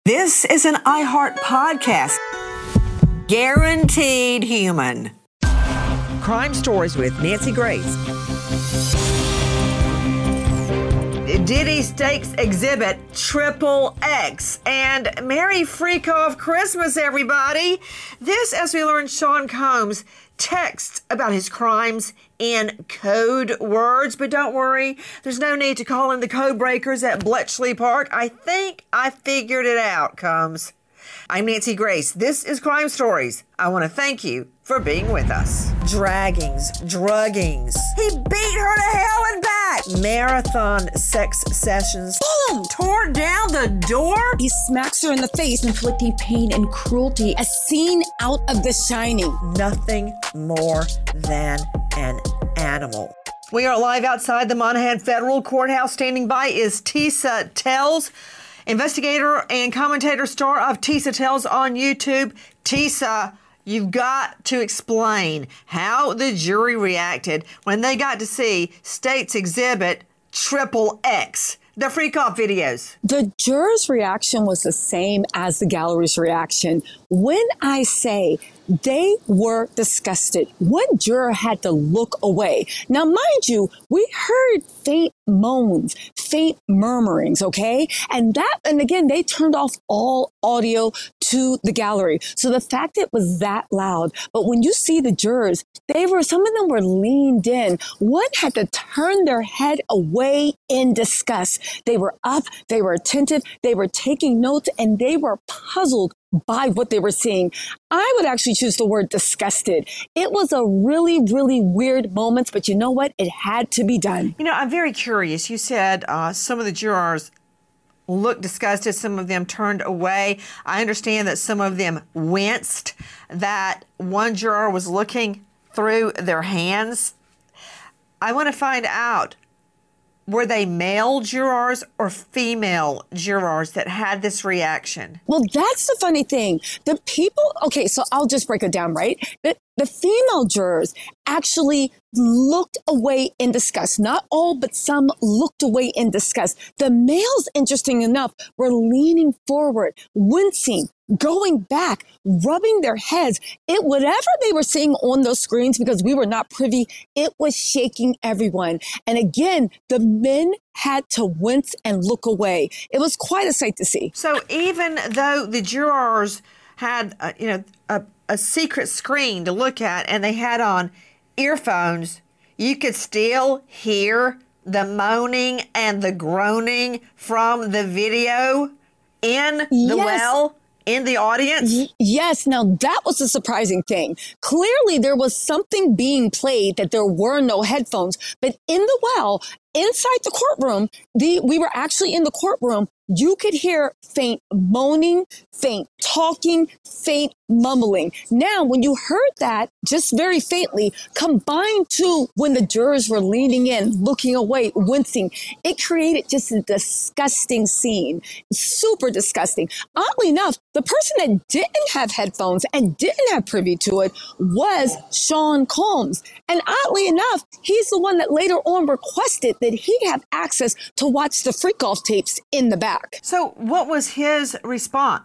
This is an iHeart podcast. Guaranteed human. Crime Stories with Nancy Grace. Diddy Stakes Exhibit XXX. And Merry Freak-Off Christmas, everybody. This, as we learn, Sean Combs texts about his crimes in code words. But don't worry, there's no need to call in the code breakers at Bletchley Park. I think I figured it out, Combs. I'm Nancy Grace. This is Crime Stories. I want to thank you for being with us. Draggings, druggings. He beat her to hell and back. Marathon sex sessions. Boom! Tore down the door. He smacks her in the face, inflicting pain and cruelty. A scene out of The Shining. Nothing more than an animal. We are live outside the Monaghan Federal Courthouse. Standing by is Tisa Tells, investigator and commentator, star of Tisa Tells on YouTube. Tisa, you've got to explain how the jury reacted when they got to see State's Exhibit XXX, the freak-off videos. The jurors' reaction was the same as the gallery's reaction. When I say they were disgusted, one juror had to look away. Now, mind you, we heard faint moans, faint murmurings, okay? And again, they turned off all audio to the gallery. So the fact it was that loud, but when you see the jurors, some of them were leaned in. One had to turn their head away in disgust. They were up, they were attentive, they were taking notes, and they were puzzled by what they were seeing. I would actually choose the word disgusted. It was a really, really weird moment, but you know what? It had to be done. You know, I'm very curious. You said some of the jurors looked disgusted. Some of them turned away. I understand that some of them winced, that one juror was looking through their hands. I want to find out, were they male jurors or female jurors that had this reaction? Well, that's the funny thing. Okay, so I'll just break it down, right? The female jurors actually looked away in disgust. Not all, but some looked away in disgust. The males, interesting enough, were leaning forward, wincing, going back, rubbing their heads. Whatever they were seeing on those screens, because we were not privy, it was shaking everyone. And again, the men had to wince and look away. It was quite a sight to see. So even though the jurors had, a secret screen to look at, and they had on earphones, you could still hear the moaning and the groaning from the video in the audience? Yes. Now, that was a surprising thing. Clearly, there was something being played that there were no headphones. But inside the courtroom, we were actually in the courtroom, you could hear faint moaning, faint talking, faint mumbling. Now, when you heard that, just very faintly, combined to when the jurors were leaning in, looking away, wincing, it created just a disgusting scene. Super disgusting. Oddly enough, the person that didn't have headphones and didn't have privy to it was Sean Combs. And oddly enough, he's the one that later on requested that he have access to watch the freak-off tapes in the back. So what was his response?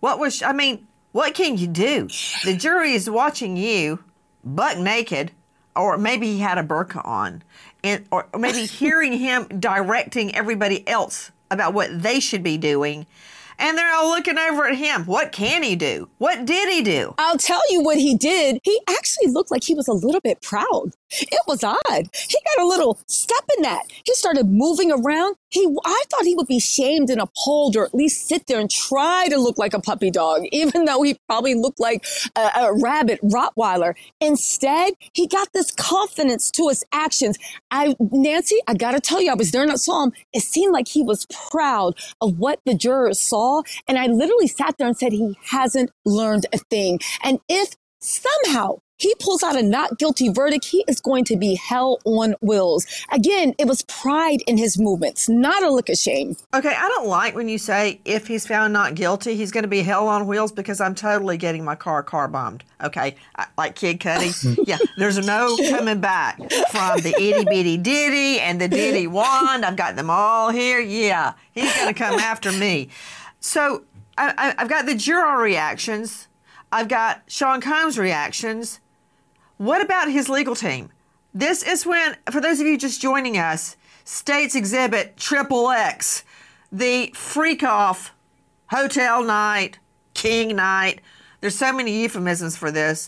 What can you do? The jury is watching you buck naked, or maybe he had a burqa on, or maybe hearing him directing everybody else about what they should be doing. And they're all looking over at him. What can he do? What did he do? I'll tell you what he did. He actually looked like he was a little bit proud. It was odd. He got a little step in that. He started moving around. I thought he would be shamed and appalled, or at least sit there and try to look like a puppy dog, even though he probably looked like a rabid Rottweiler. Instead, he got this confidence to his actions. Nancy, I got to tell you, I was there and I saw him. It seemed like he was proud of what the jurors saw. And I literally sat there and said, he hasn't learned a thing. And if somehow he pulls out a not guilty verdict, he is going to be hell on wheels. Again, it was pride in his movements, not a lick of shame. Okay, I don't like when you say if he's found not guilty, he's going to be hell on wheels, because I'm totally getting my car bombed. Okay, like Kid Cudi. Yeah, there's no coming back from the itty bitty ditty and the ditty wand. I've got them all here. Yeah, he's going to come after me. So I've got the juror reactions. I've got Sean Combs' reactions. What about his legal team? This is when, for those of you just joining us, State's Exhibit XXX, the freak-off hotel night, king night. There's so many euphemisms for this.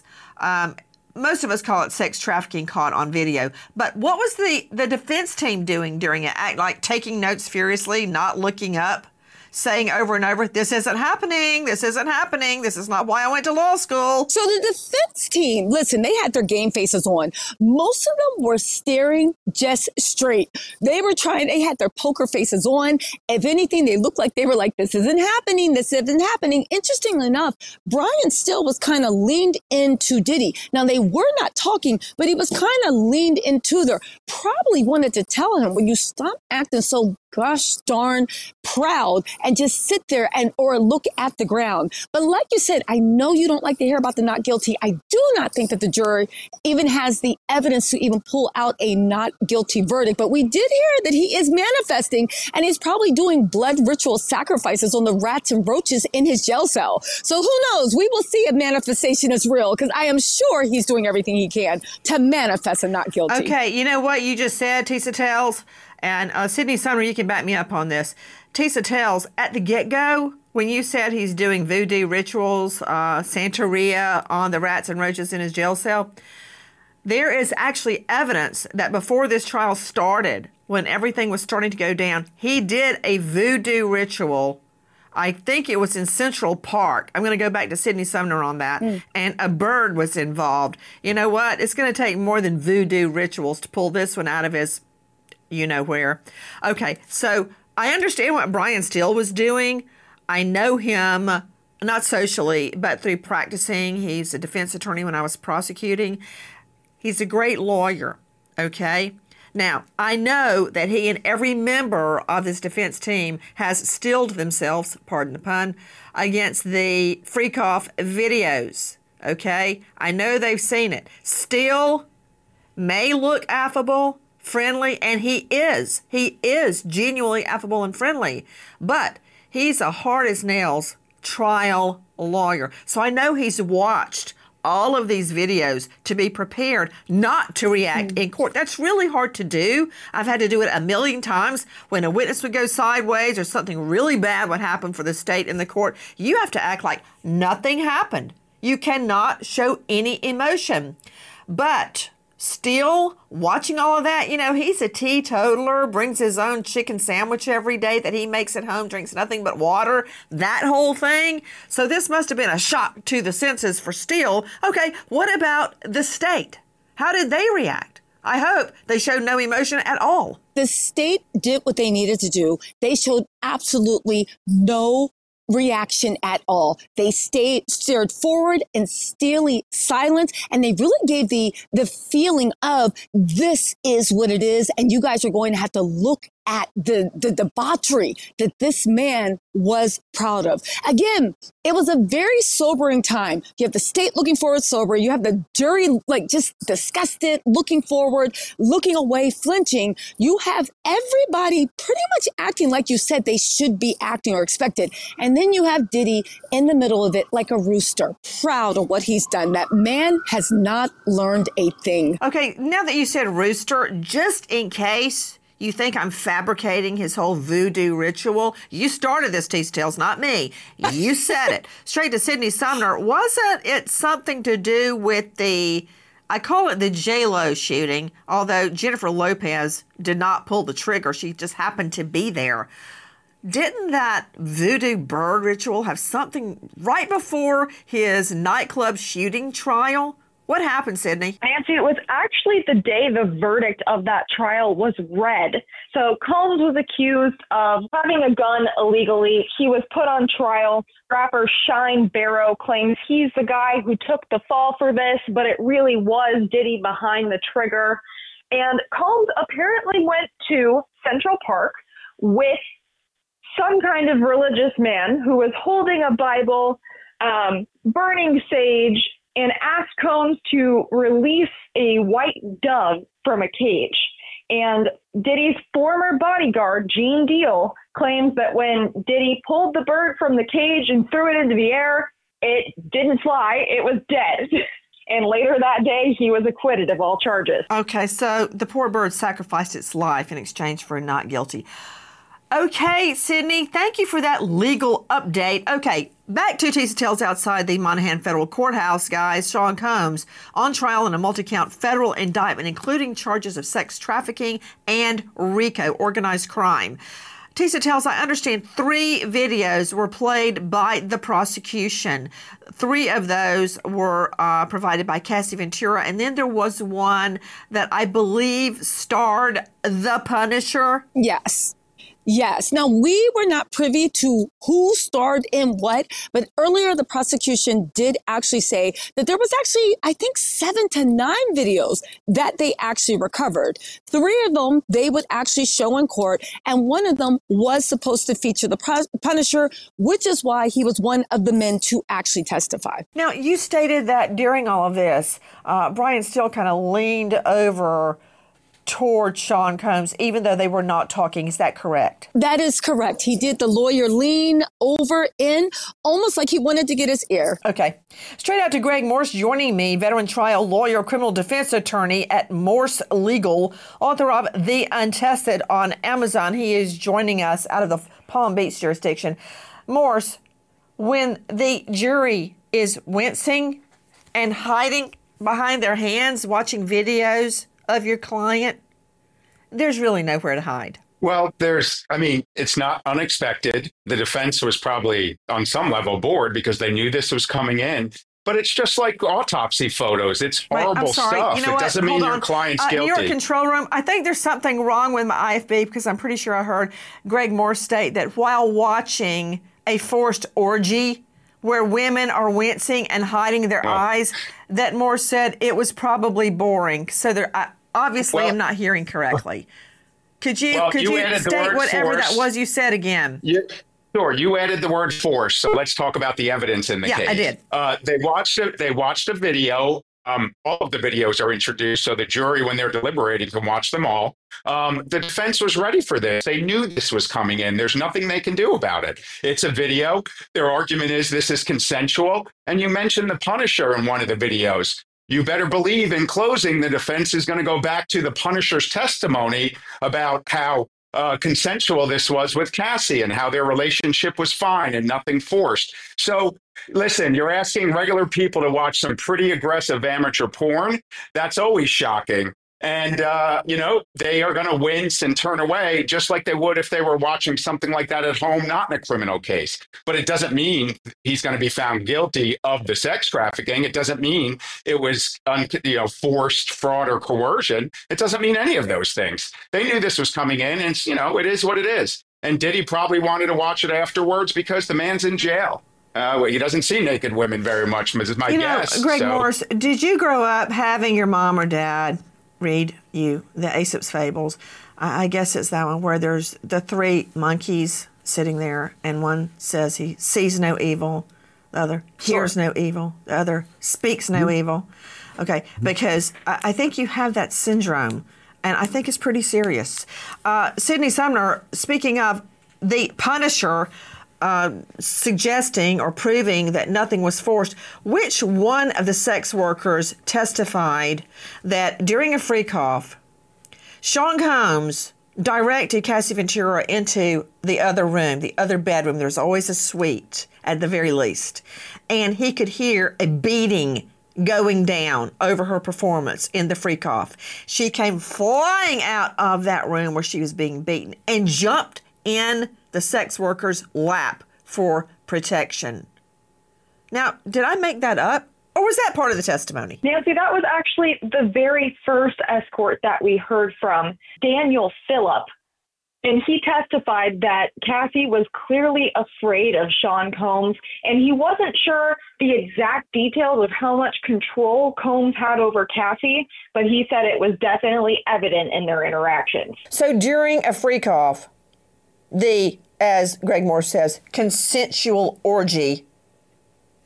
Most of us call it sex trafficking caught on video. But what was the defense team doing during it? Act like taking notes furiously, not looking up, saying over and over, this isn't happening, this isn't happening, this is not why I went to law school. So the defense team, listen, they had their game faces on. Most of them were staring just straight. They had their poker faces on. If anything, they looked like they were like, this isn't happening, this isn't happening. Interestingly enough, Brian Still was kind of leaned into Diddy. Now, they were not talking, but he was kind of leaned into there. Probably wanted to tell him, when you stop acting so gosh darn proud and just sit there or look at the ground. But like you said, I know you don't like to hear about the not guilty. I do not think that the jury even has the evidence to even pull out a not guilty verdict. But we did hear that he is manifesting, and he's probably doing blood ritual sacrifices on the rats and roaches in his jail cell. So who knows? We will see if manifestation is real, because I am sure he's doing everything he can to manifest a not guilty. Okay, you know what you just said, Tisa Tells? And Sydney Sumner, you can back me up on this. Tisa Tells, at the get-go, when you said he's doing voodoo rituals, Santeria on the rats and roaches in his jail cell, there is actually evidence that before this trial started, when everything was starting to go down, he did a voodoo ritual. I think it was in Central Park. I'm going to go back to Sydney Sumner on that. And a bird was involved. You know what? It's going to take more than voodoo rituals to pull this one out of his you-know-where. Okay, so I understand what Brian Still was doing. I know him, not socially, but through practicing. He's a defense attorney when I was prosecuting. He's a great lawyer, okay? Now, I know that he and every member of his defense team has steeled themselves, pardon the pun, against the freak-off videos, okay? I know they've seen it. Still may look affable, friendly, and he is genuinely affable and friendly, but he's a hard as nails trial lawyer. So I know he's watched all of these videos to be prepared not to react in court. That's really hard to do. I've had to do it a million times. When a witness would go sideways or something really bad would happen for the state in the court, you have to act like nothing happened. You cannot show any emotion. But still watching all of that, you know, he's a teetotaler, brings his own chicken sandwich every day that he makes at home, drinks nothing but water, that whole thing. So this must have been a shock to the senses for Still. Okay, what about the state? How did they react? I hope they showed no emotion at all. The state did what they needed to do. They showed absolutely no reaction at all. They stared forward in steely silence, and they really gave the feeling of, this is what it is, and you guys are going to have to look at the debauchery that this man was proud of. Again, it was a very sobering time. You have the state looking forward sober. You have the jury just disgusted, looking forward, looking away, flinching. You have everybody pretty much acting like you said they should be acting or expected. And then you have Diddy in the middle of it like a rooster, proud of what he's done. That man has not learned a thing. Okay, now that you said rooster, just in case you think I'm fabricating his whole voodoo ritual, you started this, Tisa Tells, not me. You said it. Straight to Sydney Sumner. Wasn't it something to do with I call it the J-Lo shooting, although Jennifer Lopez did not pull the trigger. She just happened to be there. Didn't that voodoo bird ritual have something right before his nightclub shooting trial? What happened, Sydney? Nancy, it was actually the day the verdict of that trial was read. So Combs was accused of having a gun illegally. He was put on trial. Rapper Shine Barrow claims he's the guy who took the fall for this, but it really was Diddy behind the trigger. And Combs apparently went to Central Park with some kind of religious man who was holding a Bible, burning sage, and asked Combs to release a white dove from a cage. And Diddy's former bodyguard, Gene Deal, claims that when Diddy pulled the bird from the cage and threw it into the air, it didn't fly, it was dead. And later that day, he was acquitted of all charges. Okay, so the poor bird sacrificed its life in exchange for a not guilty. Okay, Sydney, thank you for that legal update. Okay, back to Tease Tales outside the Monaghan Federal Courthouse, guys. Sean Combs on trial in a multi-count federal indictment, including charges of sex trafficking and RICO, organized crime. Tease Tales, I understand 3 videos were played by the prosecution. 3 of those were provided by Cassie Ventura, and then there was one that I believe starred the Punisher. Yes. Now, we were not privy to who starred in what, but earlier the prosecution did actually say that there was actually, I think, 7 to 9 videos that they actually recovered. 3 of them they would actually show in court, and one of them was supposed to feature the Punisher, which is why he was one of the men to actually testify. Now, you stated that during all of this, Brian Steele kind of leaned over toward Sean Combs, even though they were not talking. Is that correct? That is correct. He did the lawyer lean over in, almost like he wanted to get his ear. Okay. Straight out to Greg Morse joining me, veteran trial lawyer, criminal defense attorney at Morse Legal, author of The Untested on Amazon. He is joining us out of the Palm Beach jurisdiction. Morse, when the jury is wincing and hiding behind their hands, watching videos of your client, there's really nowhere to hide. Well, it's not unexpected. The defense was probably on some level bored because they knew this was coming in. But it's just like autopsy photos. It's horrible stuff. You know it doesn't mean your client's guilty. New York Control Room, I think there's something wrong with my IFB because I'm pretty sure I heard Greg Morse state that while watching a forced orgy where women are wincing and hiding their eyes, that Morse said it was probably boring. So I'm not hearing correctly. Could you state whatever that was you said again? Sure. You added the word force. So let's talk about the evidence in the case. Yeah, I did. They watched a video. All of the videos are introduced, so the jury, when they're deliberating, can watch them all. The defense was ready for this. They knew this was coming in. There's nothing they can do about it. It's a video. Their argument is this is consensual. And you mentioned the Punisher in one of the videos. You better believe in closing, the defense is going to go back to the Punisher's testimony about how consensual this was with Cassie and how their relationship was fine and nothing forced. So listen, you're asking regular people to watch some pretty aggressive amateur porn. That's always shocking. And, they are going to wince and turn away just like they would if they were watching something like that at home, not in a criminal case. But it doesn't mean he's going to be found guilty of the sex trafficking. It doesn't mean it was, forced fraud or coercion. It doesn't mean any of those things. They knew this was coming in and, it is what it is. And Diddy probably wanted to watch it afterwards because the man's in jail. He doesn't see naked women very much, is my guess. Greg Morse, did you grow up having your mom or dad read you the Aesop's Fables? I guess it's that one where there's the 3 monkeys sitting there and one says he sees no evil, the other hears no evil, the other speaks no evil. Okay, because I think you have that syndrome, and I think it's pretty serious. Sydney Sumner, speaking of the Punisher, suggesting or proving that nothing was forced, which one of the sex workers testified that during a freak-off, Sean Combs directed Cassie Ventura into the other room, the other bedroom? There's always a suite at the very least. And he could hear a beating going down over her performance in the freak-off. She came flying out of that room where she was being beaten and jumped in the sex worker's lap for protection. Now, did I make that up? Or was that part of the testimony? Nancy, that was actually the very first escort that we heard from, Daniel Phillip. And he testified that Cassie was clearly afraid of Sean Combs, and he wasn't sure the exact details of how much control Combs had over Cassie, but he said it was definitely evident in their interactions. So during a freak-off, as Greg Morse says, consensual orgy,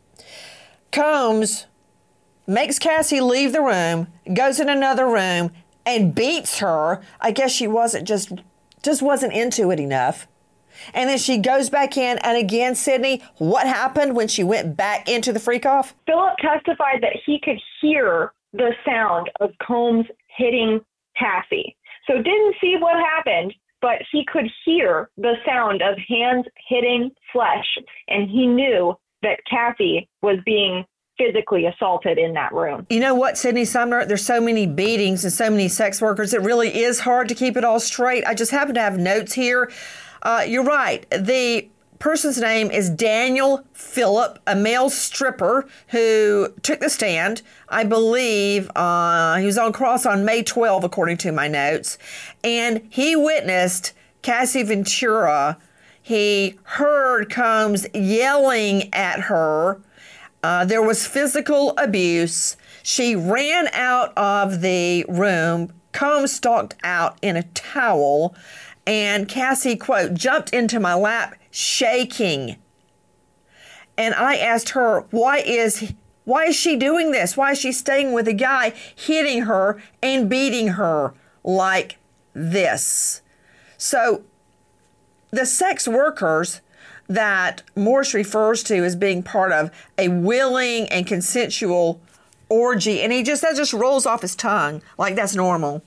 Combs makes Cassie leave the room, goes in another room, and beats her. I guess she wasn't just wasn't into it enough. And then she goes back in, and again, Sydney, what happened when she went back into the freak-off? Philip testified that he could hear the sound of Combs hitting Cassie. So didn't see what happened, but he could hear the sound of hands hitting flesh, and he knew that Cassie was being physically assaulted in that room. You know what, Sydney Sumner? There's so many beatings and so many sex workers. It really is hard to keep it all straight. I just happen to have notes here. You're right. The person's name is Daniel Phillip, a male stripper who took the stand. I believe he was on cross on May 12, according to my notes. And he witnessed Cassie Ventura. He heard Combs yelling at her. There was physical abuse. She ran out of the room. Combs stalked out in a towel. And Cassie, quote, jumped into my lap shaking. And I asked her, why is she doing this? Why is she staying with a guy hitting her and beating her like this? So the sex workers that Morse refers to as being part of a willing and consensual orgy, and that just rolls off his tongue like that's normal.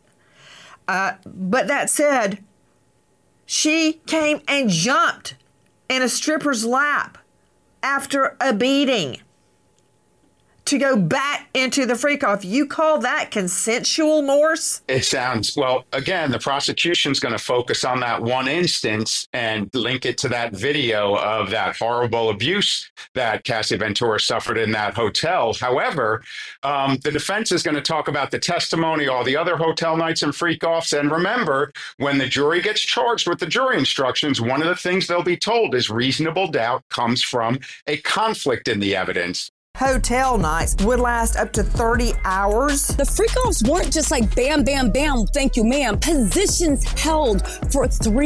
But that said, she came and jumped in a stripper's lap after a beating to go back into the freak-off. You call that consensual, Morse? It sounds, well, again, the prosecution's going to focus on that one instance and link it to that video of that horrible abuse that Cassie Ventura suffered in that hotel. However, the defense is going to talk about the testimony, all the other hotel nights and freak-offs. And remember, when the jury gets charged with the jury instructions, one of the things they'll be told is reasonable doubt comes from a conflict in the evidence. Hotel nights would last up to 30 hours. The freak-offs weren't just like bam, bam, bam, thank you, ma'am. Positions held for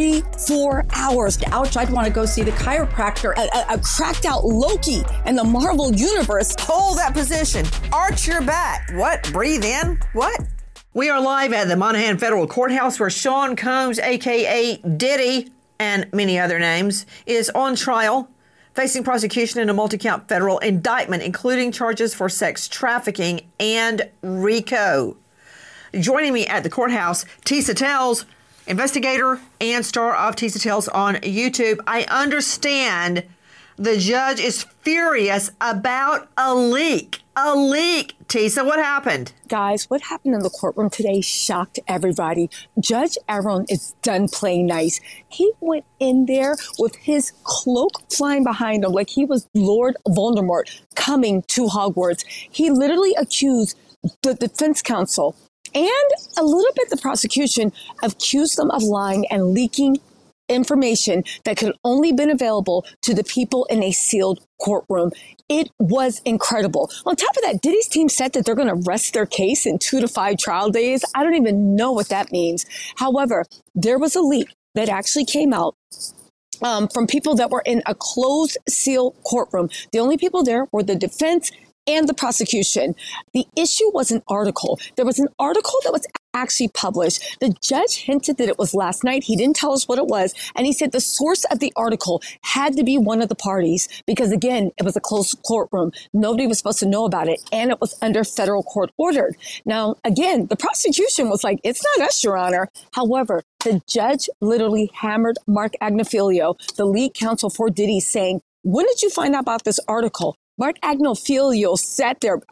3-4 hours. Ouch, I'd want to go see the chiropractor. A cracked out Loki in the Marvel Universe. Hold that position. Arch your back. What? Breathe in? What? We are live at the Monaghan Federal Courthouse where Sean Combs, a.k.a. Diddy, and many other names, is on trial, facing prosecution in a multi-count federal indictment, including charges for sex trafficking and RICO. Joining me at the courthouse, Tisa Tells, investigator and star of Tisa Tells on YouTube. I understand the judge is furious about a leak. A leak. Tisa, what happened? Guys, what happened in the courtroom today shocked everybody. Judge Aaron is done playing nice. He went in there with his cloak flying behind him like he was Lord Voldemort coming to Hogwarts. He literally accused the defense counsel and a little bit the prosecution, accused them of lying and leaking information that could only been available to the people in a sealed courtroom. It was incredible. On top of that, Diddy's team said that they're going to rest their case in 2 to 5 trial days. I don't even know what that means. However, there was a leak that actually came out from people that were in a closed seal courtroom. The only people there were the defense and the prosecution. The issue was an article. There was an article that was actually published. The judge hinted that it was last night. He didn't tell us what it was. And he said the source of the article had to be one of the parties because, again, it was a closed courtroom. Nobody was supposed to know about it. And it was under federal court ordered. Now, again, the prosecution was like, it's not us, Your Honor. However, the judge literally hammered Mark Agnifilio, the lead counsel for Diddy, saying, when did you find out about this article? Mark Agnifilio sat there,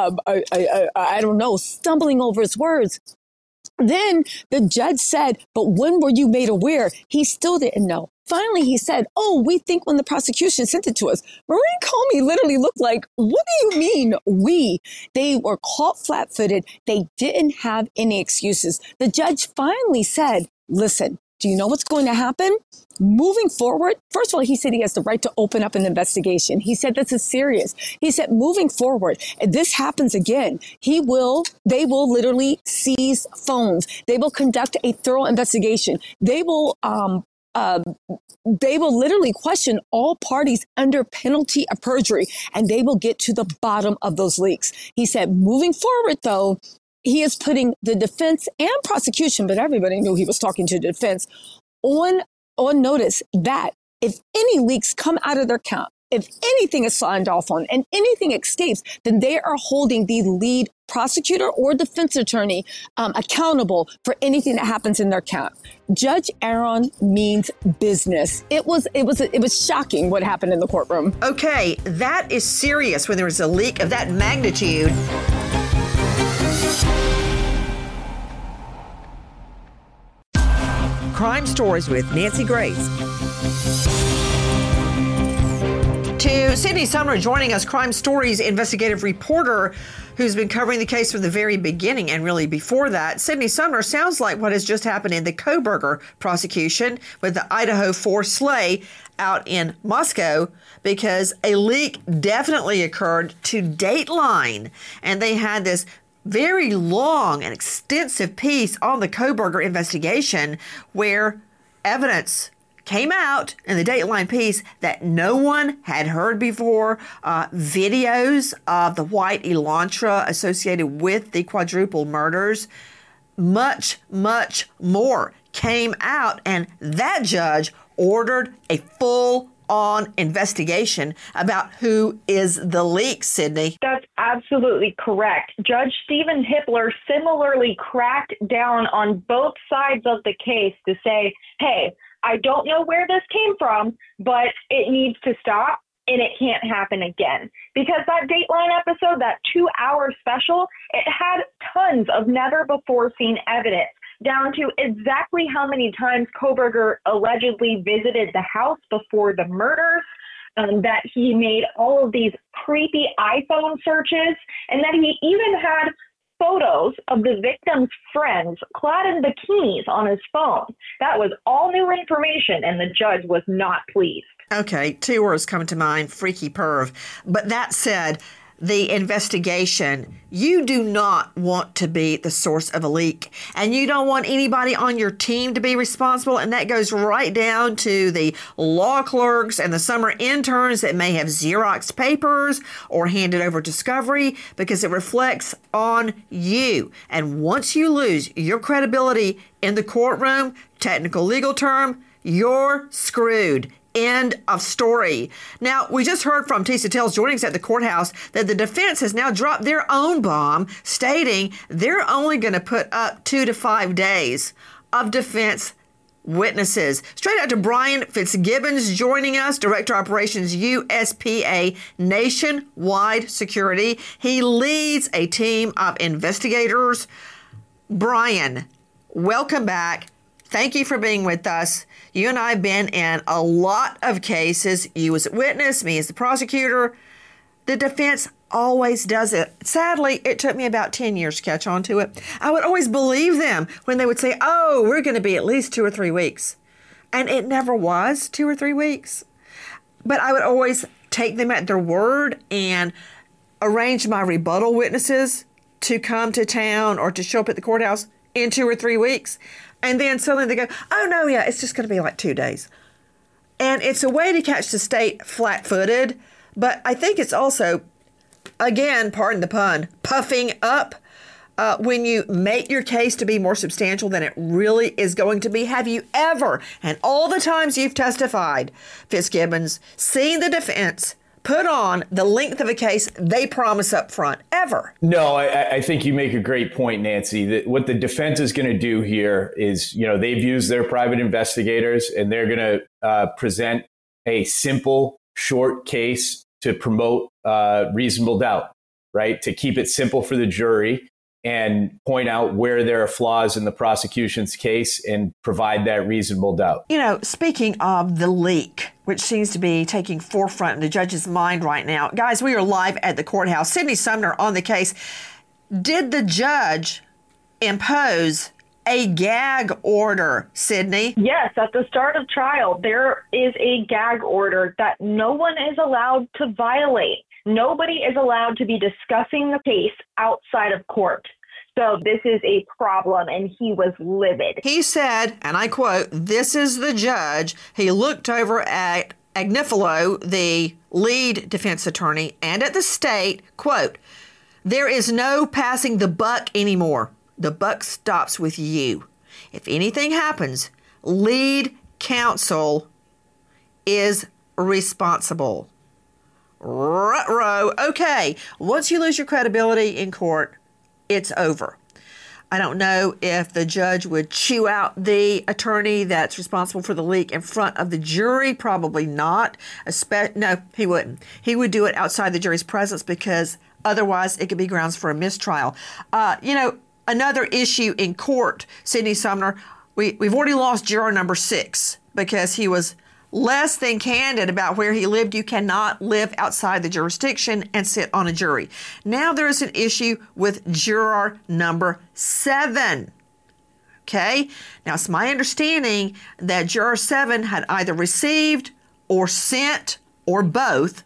I don't know, stumbling over his words. Then the judge said, but when were you made aware? He still didn't know. Finally, he said, oh, we think when the prosecution sent it to us. Maureen Comey literally looked like, what do you mean we? They were caught flat-footed. They didn't have any excuses. The judge finally said, listen, do you know what's going to happen? Moving forward, first of all, he said he has the right to open up an investigation. He said this is serious. He said moving forward, if this happens again, they will literally seize phones. They will conduct a thorough investigation. They will literally question all parties under penalty of perjury, and they will get to the bottom of those leaks. He said moving forward, though, he is putting the defense and prosecution, but everybody knew he was talking to the defense, on notice that if any leaks come out of their account, if anything is signed off on and anything escapes, then they are holding the lead prosecutor or defense attorney accountable for anything that happens in their account. Judge Aaron means business. It was shocking what happened in the courtroom. Okay, that is serious when there is a leak of that magnitude. Crime Stories with Nancy Grace. To Sydney Sumner joining us, Crime Stories investigative reporter who's been covering the case from the very beginning and really before that. Sydney Sumner, sounds like what has just happened in the Kohberger prosecution with the Idaho 4 sleigh out in Moscow, because a leak definitely occurred to Dateline, and they had this very long and extensive piece on the Kohberger investigation where evidence came out in the Dateline piece that no one had heard before. Videos of the white Elantra associated with the quadruple murders. Much, much more came out, and that judge ordered a full-on investigation about who is the leak, Sydney. That's absolutely correct. Judge Stephen Hippler similarly cracked down on both sides of the case to say, hey, I don't know where this came from, but it needs to stop and it can't happen again. Because that Dateline episode, that 2-hour special, it had tons of never-before-seen evidence, down to exactly how many times Kohberger allegedly visited the house before the murders, that he made all of these creepy iPhone searches, and that he even had photos of the victim's friends clad in bikinis on his phone. That was all new information, and the judge was not pleased. Okay, 2 words come to mind, freaky perv. But that said, the investigation, you do not want to be the source of a leak, and you don't want anybody on your team to be responsible, and that goes right down to the law clerks and the summer interns that may have Xeroxed papers or handed over discovery, because it reflects on you. And once you lose your credibility in the courtroom, technical legal term, you're screwed. End of story. Now, we just heard from Tisa Tells joining us at the courthouse that the defense has now dropped their own bomb, stating they're only going to put up 2 to 5 days of defense witnesses. Straight out to Brian Fitzgibbons joining us, Director Operations USPA Nationwide Security. He leads a team of investigators. Brian, welcome back. Thank you for being with us. You and I have been in a lot of cases. You as a witness, me as the prosecutor. The defense always does it. Sadly, it took me about 10 years to catch on to it. I would always believe them when they would say, oh, we're going to be at least 2 or 3 weeks. And it never was 2 or 3 weeks. But I would always take them at their word and arrange my rebuttal witnesses to come to town or to show up at the courthouse in 2 or 3 weeks. And then suddenly they go, oh, no, yeah, it's just going to be like 2 days. And it's a way to catch the state flat-footed. But I think it's also, again, pardon the pun, puffing up when you make your case to be more substantial than it really is going to be. Have you ever, and all the times you've testified, Fitzgibbons, seen the defense put on the length of a case they promise up front, ever? No, I think you make a great point, Nancy. That what the defense is going to do here is, they've used their private investigators, and they're going to present a simple, short case to promote reasonable doubt, right? To keep it simple for the jury and point out where there are flaws in the prosecution's case and provide that reasonable doubt. Speaking of the leak, which seems to be taking forefront in the judge's mind right now. Guys, we are live at the courthouse. Sydney Sumner on the case. Did the judge impose a gag order, Sydney? Yes, at the start of trial, there is a gag order that no one is allowed to violate. Nobody is allowed to be discussing the case outside of court. So this is a problem, and he was livid. He said, and I quote, this is the judge. He looked over at Agnifilo, the lead defense attorney, and at the state, quote, There is no passing the buck anymore. The buck stops with you. If anything happens, lead counsel is responsible. Ruh-roh. Okay, once you lose your credibility in court, it's over. I don't know if the judge would chew out the attorney that's responsible for the leak in front of the jury. Probably not. No, he wouldn't. He would do it outside the jury's presence because otherwise it could be grounds for a mistrial. Another issue in court, Sydney Sumner, we've already lost juror number 6 because he was less than candid about where he lived. You cannot live outside the jurisdiction and sit on a jury. Now there is an issue with juror number 7. Okay? Now it's my understanding that juror 7 had either received or sent or both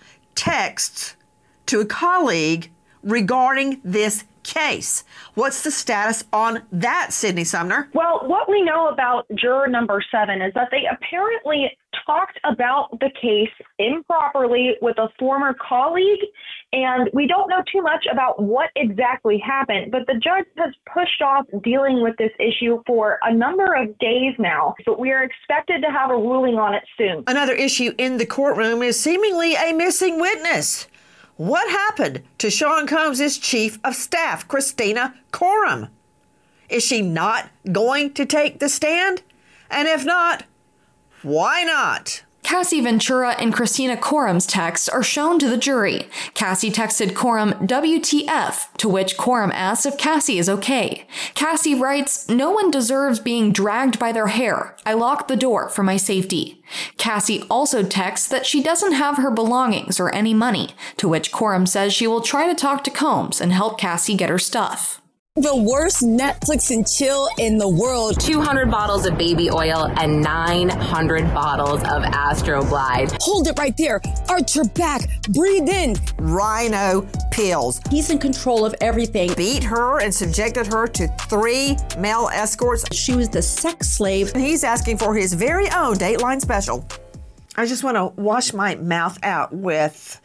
texts to a colleague regarding this case. What's the status on that, Sydney Sumner? Well, what we know about juror number 7 is that they apparently talked about the case improperly with a former colleague, and we don't know too much about what exactly happened, but the judge has pushed off dealing with this issue for a number of days now, but we are expected to have a ruling on it soon. Another issue in the courtroom is seemingly a missing witness. What happened to Sean Combs' chief of staff, Christina Coram? Is she not going to take the stand? And if not, why not? Cassie Ventura and Christina Coram's texts are shown to the jury. Cassie texted Coram WTF, to which Coram asks if Cassie is okay. Cassie writes, "No one deserves being dragged by their hair. I locked the door for my safety." Cassie also texts that she doesn't have her belongings or any money, to which Coram says she will try to talk to Combs and help Cassie get her stuff. The worst Netflix and chill in the world. 200 bottles of baby oil and 900 bottles of Astroglide. Hold it right there. Arch your back. Breathe in. Rhino pills. He's in control of everything. Beat her and subjected her to 3 male escorts. She was the sex slave. He's asking for his very own Dateline special. I just want to wash my mouth out with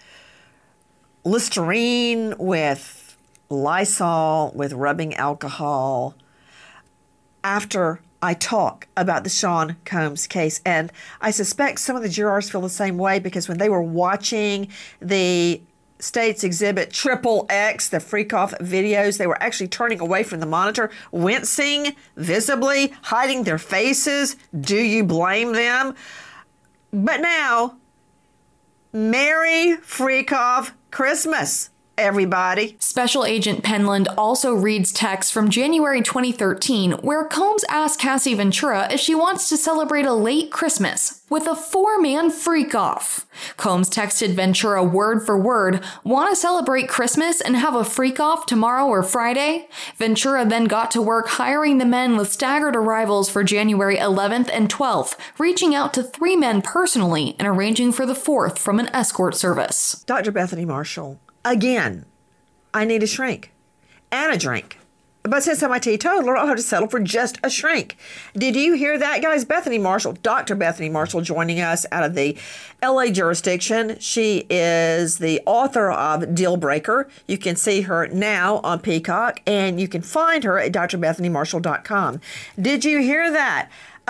Listerine, with Lysol, with rubbing alcohol after I talk about the Sean Combs case. And I suspect some of the jurors feel the same way because when they were watching the State's Exhibit XXX, the freak-off videos, they were actually turning away from the monitor, wincing visibly, hiding their faces. Do you blame them? But now, Merry Freak-Off Christmas, everybody. Special Agent Penland also reads texts from January 2013 where Combs asked Cassie Ventura if she wants to celebrate a late Christmas with a 4-man freak-off. Combs texted Ventura word for word, "Want to celebrate Christmas and have a freak-off tomorrow or Friday?" Ventura then got to work hiring the men with staggered arrivals for January 11th and 12th, reaching out to 3 men personally and arranging for the 4th from an escort service. Dr. Bethany Marshall, again, I need a shrink and a drink. But since I'm a teetotaler, I'll have to settle for just a shrink. Did you hear that, guys? Bethany Marshall, Dr. Bethany Marshall, joining us out of the LA jurisdiction. She is the author of Deal Breaker. You can see her now on Peacock, and you can find her at drbethanymarshall.com. Did you hear that?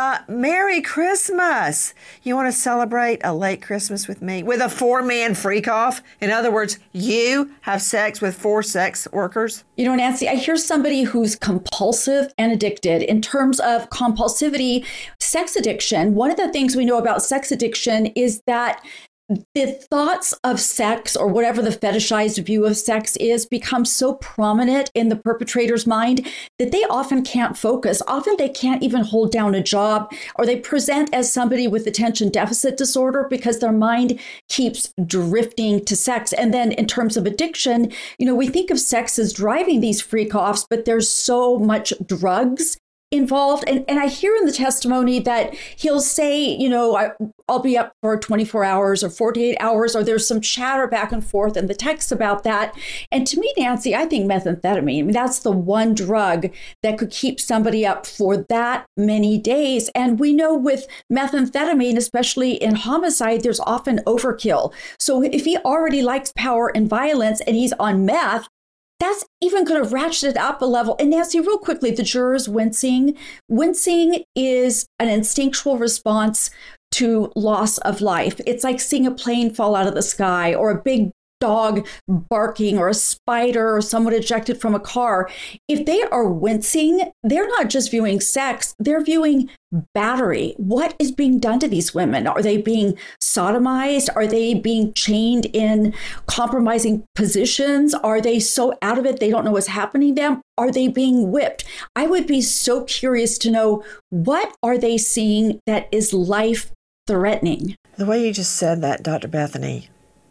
Merry Christmas. You want to celebrate a late Christmas with me? With a 4-man freak-off? In other words, you have sex with 4 sex workers? You know, Nancy, I hear somebody who's compulsive and addicted. In terms of compulsivity, sex addiction, one of the things we know about sex addiction is that the thoughts of sex, or whatever the fetishized view of sex is, become so prominent in the perpetrator's mind that they often can't focus. Often they can't even hold down a job, or they present as somebody with attention deficit disorder because their mind keeps drifting to sex. And then in terms of addiction, you know, we think of sex as driving these freak-offs, but there's so much drugs involved. And I hear in the testimony that he'll say, you know, I'll be up for 24 hours or 48 hours, or there's some chatter back and forth in the text about that. And to me, Nancy, I think methamphetamine, I mean, that's the one drug that could keep somebody up for that many days. And we know with methamphetamine, especially in homicide, there's often overkill. So if he already likes power and violence and he's on meth, that's even going to ratchet it up a level. And Nancy, real quickly, the jurors wincing. Wincing is an instinctual response to loss of life. It's like seeing a plane fall out of the sky, or a big dog barking, or a spider, or someone ejected from a car. If they are wincing, they're not just viewing sex, they're viewing battery. What is being done to these women? Are they being sodomized? Are they being chained in compromising positions? Are they so out of it they don't know what's happening to them? Are they being whipped? I would be so curious to know, what are they seeing that is life-threatening? The way you just said that, Dr. Bethany,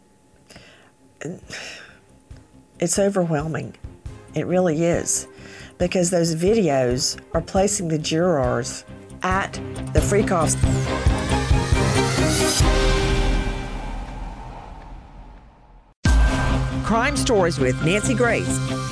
it's overwhelming. It really is. Because those videos are placing the jurors at the freak-offs. Crime Stories with Nancy Grace.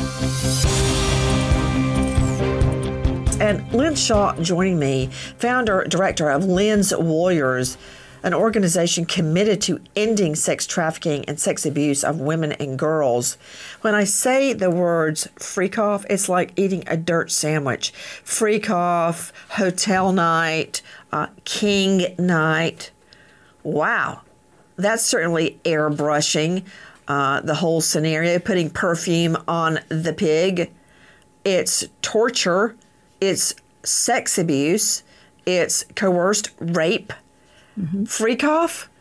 And Lynn Shaw joining me, founder, director of Lynn's Warriors, an organization committed to ending sex trafficking and sex abuse of women and girls. When I say the words freak off, it's like eating a dirt sandwich. Freak off, hotel night, king night. Wow. That's certainly airbrushing the whole scenario, putting perfume on the pig. It's torture. It's sex abuse. It's coerced rape. Freak off?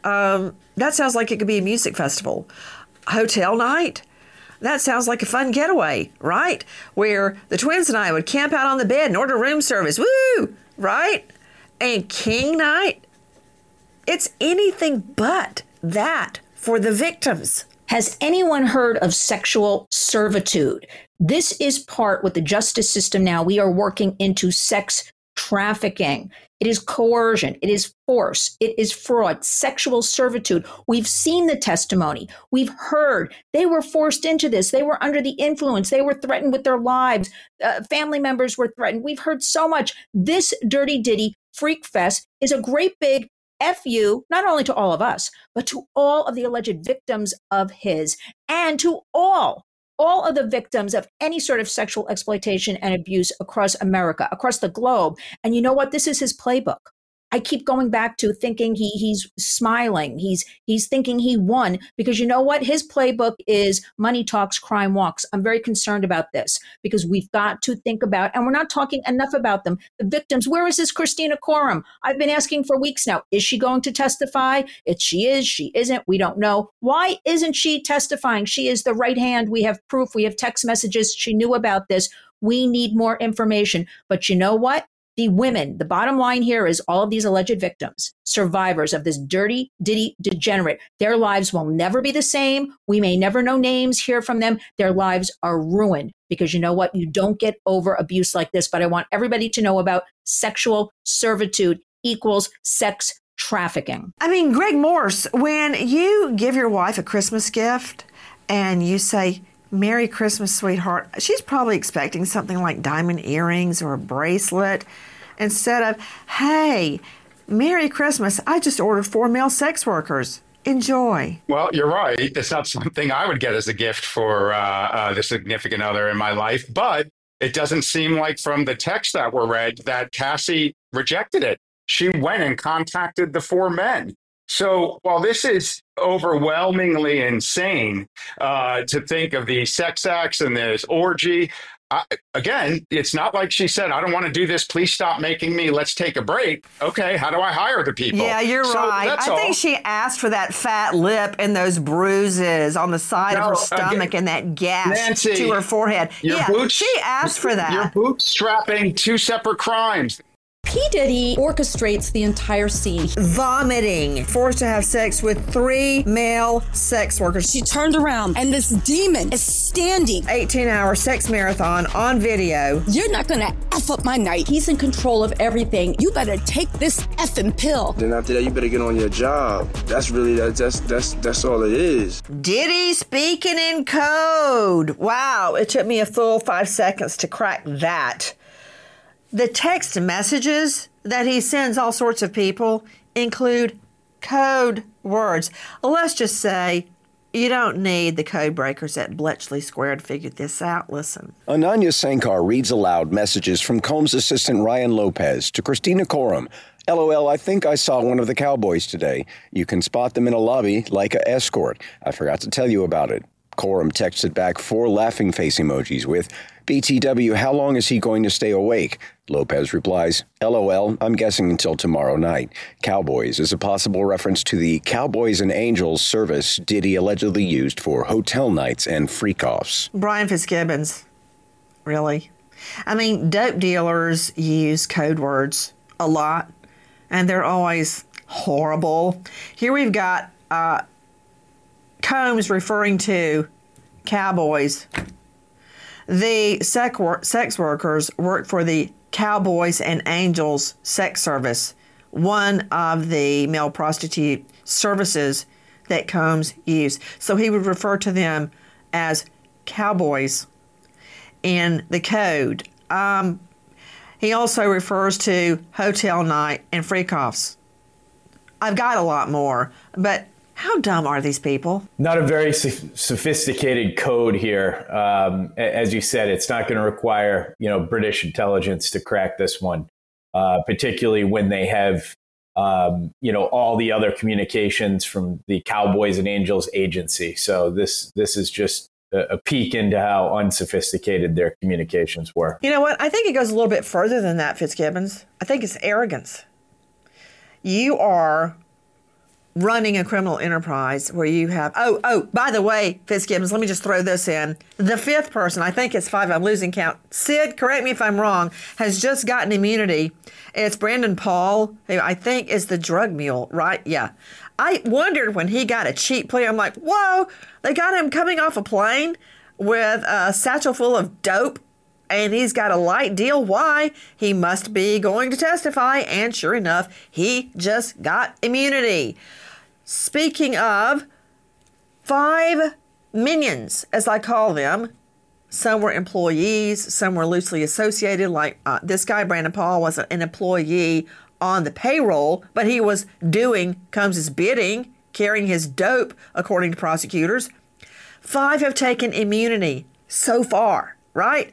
That sounds like it could be a music festival. Hotel night? That sounds like a fun getaway, right? Where the twins and I would camp out on the bed and order room service. Woo! Right? And king night? It's anything but that for the victims. Has anyone heard of sexual servitude? This is part with the justice system now. We are working into sex trafficking. It is coercion. It is force. It is fraud, sexual servitude. We've seen the testimony. We've heard they were forced into this. They were under the influence. They were threatened with their lives. Family members were threatened. We've heard so much. This Dirty Diddy Freak Fest is a great big FU, not only to all of us, but to all of the alleged victims of his, and to all of the victims of any sort of sexual exploitation and abuse across America, across the globe. And you know what? This is his playbook. I keep going back to thinking he's smiling. He's thinking he won, because you know what? His playbook is money talks, crime walks. I'm very concerned about this, because we've got to think about, and we're not talking enough about them, the victims. Where is this Christina Coram? I've been asking for weeks now. Is she going to testify? If she is, she isn't. We don't know. Why isn't she testifying? She is the right hand. We have proof. We have text messages. She knew about this. We need more information. But you know what? The women, the bottom line here is all of these alleged victims, survivors of this dirty, diddy degenerate, their lives will never be the same. We may never know names, hear from them. Their lives are ruined, because you know what? You don't get over abuse like this. But I want everybody to know about sexual servitude equals sex trafficking. I mean, Greg Morse, when you give your wife a Christmas gift and you say, "Merry Christmas, sweetheart," she's probably expecting something like diamond earrings or a bracelet, instead of, "Hey, Merry Christmas, I just ordered 4 male sex workers. Enjoy." Well, you're right. It's not something I would get as a gift for the significant other in my life. But it doesn't seem like, from the text that were read, that Cassie rejected it. She went and contacted the 4 men. So while this is overwhelmingly insane to think of the sex acts and this orgy, again, it's not like she said, "I don't want to do this. Please stop making me. Let's take a break." Okay, how do I hire the people? Yeah, you're right. I think she asked for that fat lip and those bruises on the side of her stomach and that gash Nancy, to her forehead. She asked for that. You're bootstrapping 2 separate crimes. P. Diddy orchestrates the entire scene. Vomiting, forced to have sex with 3 male sex workers. She turned around and this demon is standing. 18-hour sex marathon on video. You're not gonna F up my night. He's in control of everything. You better take this effing pill. Then after that, you better get on your job. That's really, that's all it is. Diddy speaking in code. Wow, it took me a full 5 seconds to crack that. The text messages that he sends all sorts of people include code words. Let's just say, You don't need the code breakers at Bletchley Square to figure this out. Listen. Ananya Sankar reads aloud messages from Combs assistant Ryan Lopez to Christina Coram. LOL, I think I saw one of the cowboys today. You can spot them in a lobby like a escort. I forgot to tell you about it. Coram texted back 4 laughing face emojis with, BTW, how long is he going to stay awake? Lopez replies, LOL, I'm guessing until tomorrow night. Cowboys is a possible reference to the Cowboys and Angels service Diddy allegedly used for hotel nights and freak-offs. Brian Fitzgibbons. Really? I mean, dope dealers use code words a lot, and they're always horrible. Here we've got Combs referring to cowboys. The sex workers work for the Cowboys and Angels sex service, one of the male prostitute services that Combs used. So he would refer to them as cowboys in the code. He also refers to hotel night and freak-offs. I've got a lot more, but how dumb are these people? Not a very sophisticated code here. As you said, it's not going to require, British intelligence to crack this one, particularly when they have, all the other communications from the Cowboys and Angels agency. So this is just a peek into how unsophisticated their communications were. You know what? I think it goes a little bit further than that, Fitzgibbons. I think it's arrogance. You are running a criminal enterprise where you have, by the way, Fitzgibbons, let me just throw this in. The 5th person, I think it's 5, I'm losing count. Sid, correct me if I'm wrong, has just gotten immunity. It's Brandon Paul, who I think is the drug mule, right? Yeah. I wondered when he got a cheap plea, I'm like, whoa, they got him coming off a plane with a satchel full of dope, and he's got a light deal. Why? He must be going to testify, and sure enough, he just got immunity. Speaking of 5 minions, as I call them, some were employees, some were loosely associated, like this guy, Brandon Paul, wasn't an employee on the payroll, but he was doing Combs' bidding, carrying his dope, according to prosecutors. 5 have taken immunity so far, right?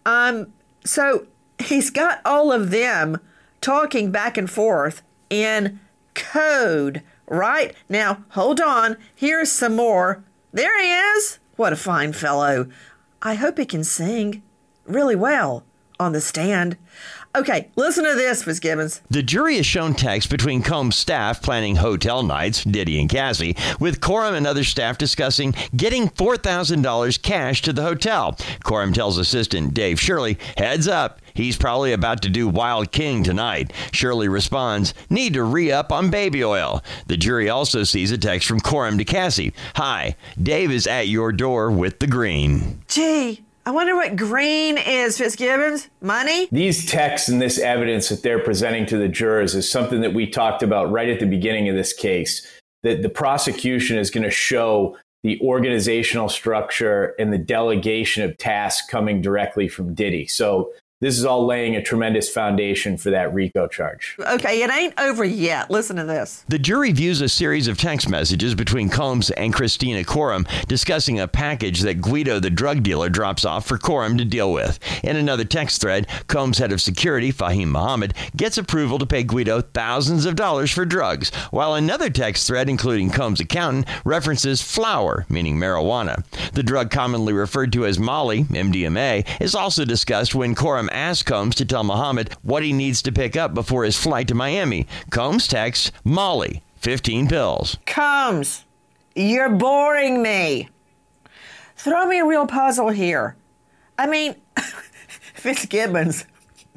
So he's got all of them talking back and forth in code. Right? Now, hold on. Here's some more. There he is. What a fine fellow. I hope he can sing really well on the stand. Okay, listen to this, Fitzgibbons. The jury has shown text between Combs' staff planning hotel nights, Diddy and Cassie, with Coram and other staff discussing getting $4,000 cash to the hotel. Coram tells assistant Dave Shirley, heads up, he's probably about to do Wild King tonight. Shirley responds, need to re-up on baby oil. The jury also sees a text from Coram to Cassie. Hi, Dave is at your door with the green. Gee, I wonder what green is, Fitzgibbons. Money? These texts and this evidence that they're presenting to the jurors is something that we talked about right at the beginning of this case, that the prosecution is going to show the organizational structure and the delegation of tasks coming directly from Diddy. So this is all laying a tremendous foundation for that RICO charge. Okay, it ain't over yet. Listen to this. The jury views a series of text messages between Combs and Christina Coram discussing a package that Guido, the drug dealer, drops off for Coram to deal with. In another text thread, Combs' head of security, Fahim Mohammed, gets approval to pay Guido thousands of dollars for drugs, while another text thread, including Combs' accountant, references flower, meaning marijuana. The drug commonly referred to as Molly, MDMA, is also discussed when Coram asks Combs to tell Mohammed what he needs to pick up before his flight to Miami. Combs texts Molly, 15 pills. Combs, you're boring me. Throw me a real puzzle here. I mean, Fitzgibbons.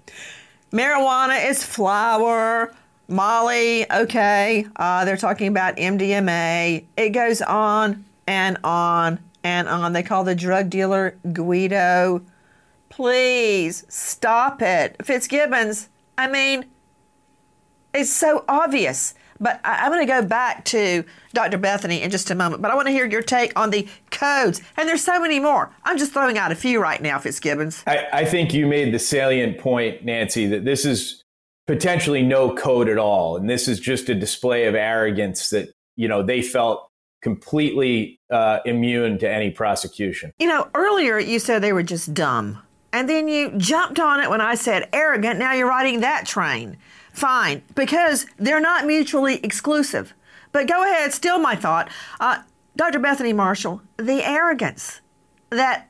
Marijuana is flower. Molly, okay. They're talking about MDMA. It goes on and on and on. They call the drug dealer Guido. Please stop it. Fitzgibbons, I mean, it's so obvious. But I'm going to go back to Dr. Bethany in just a moment. But I want to hear your take on the codes. And there's so many more. I'm just throwing out a few right now, Fitzgibbons. I think you made the salient point, Nancy, that this is potentially no code at all. And this is just a display of arrogance that, they felt completely immune to any prosecution. You know, earlier you said they were just dumb. And then you jumped on it when I said arrogant. Now you're riding that train. Fine, because they're not mutually exclusive. But go ahead, steal my thought. Dr. Bethany Marshall, the arrogance that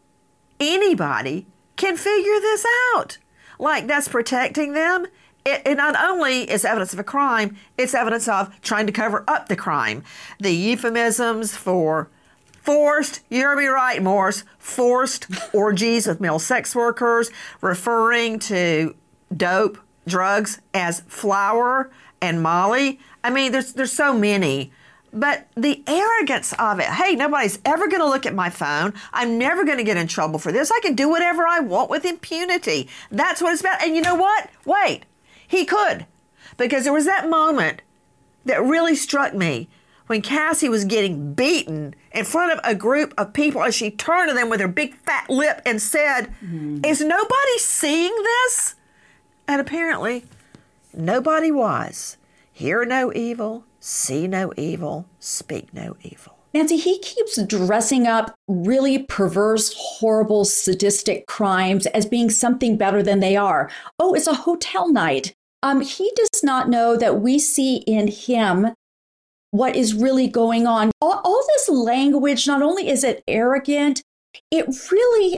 anybody can figure this out. Like that's protecting them. It not only is evidence of a crime, it's evidence of trying to cover up the crime. The euphemisms for forced, you heard me right, Morse, forced orgies with male sex workers, referring to dope, drugs as flour and Molly. I mean, there's so many. But the arrogance of it, hey, nobody's ever going to look at my phone. I'm never going to get in trouble for this. I can do whatever I want with impunity. That's what it's about. And you know what? Wait, he could. Because there was that moment that really struck me when Cassie was getting beaten in front of a group of people as she turned to them with her big fat lip and said, is nobody seeing this? And apparently, nobody was. Hear no evil, see no evil, speak no evil. Nancy, he keeps dressing up really perverse, horrible, sadistic crimes as being something better than they are. Oh, it's a hotel night. He does not know that we see in him what is really going on. All this language, not only is it arrogant, it really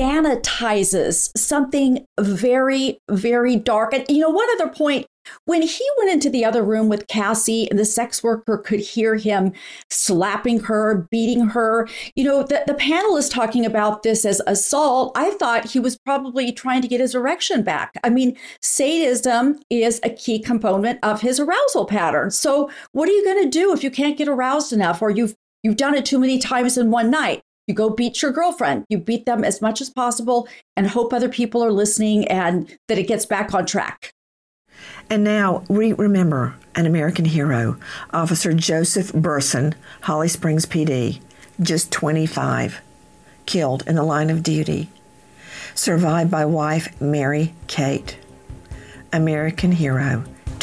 sanitizes something very, very dark. And, you know, one other point, when he went into the other room with Cassie and the sex worker could hear him slapping her, beating her, you know, the panel is talking about this as assault. I thought he was probably trying to get his erection back. I mean, sadism is a key component of his arousal pattern. So what are you going to do if you can't get aroused enough or you've done it too many times in one night? You go beat your girlfriend. You beat them as much as possible and hope other people are listening and that it gets back on track. And now, remember an American hero, Officer Joseph Burson, Holly Springs PD, just 25, killed in the line of duty, survived by wife Mary Kate. American hero,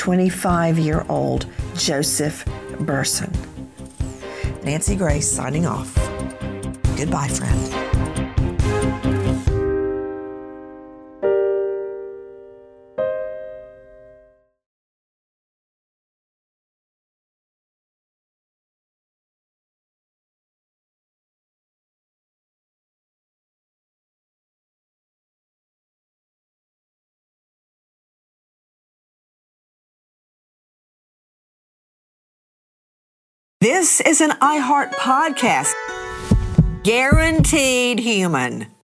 25-year-old Joseph Burson. Nancy Grace signing off. Goodbye, friend. This is an iHeart podcast. Guaranteed human.